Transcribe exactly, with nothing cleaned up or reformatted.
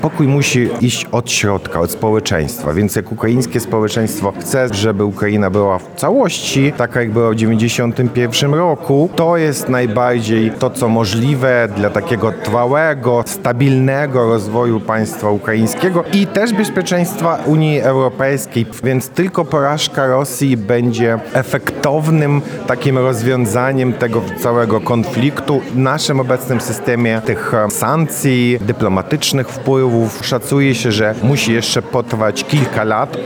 Pokój musi iść od środka, od społeczeństwa, więc jak ukraińskie społeczeństwo chce, żeby Ukraina była w całości taka jak była w dziewięćdziesiątym pierwszym roku, to jest najbardziej to, co możliwe dla takiego trwałego, stabilnego rozwoju państwa ukraińskiego i też bezpieczeństwa Unii Europejskiej, więc tylko porażka Rosji będzie efektownym takim rozwiązaniem tego całego konfliktu. W naszym obecnym systemie tych sankcji, dyplomatycznych wpływów szacuje się, że musi jeszcze potrwać kilka lat.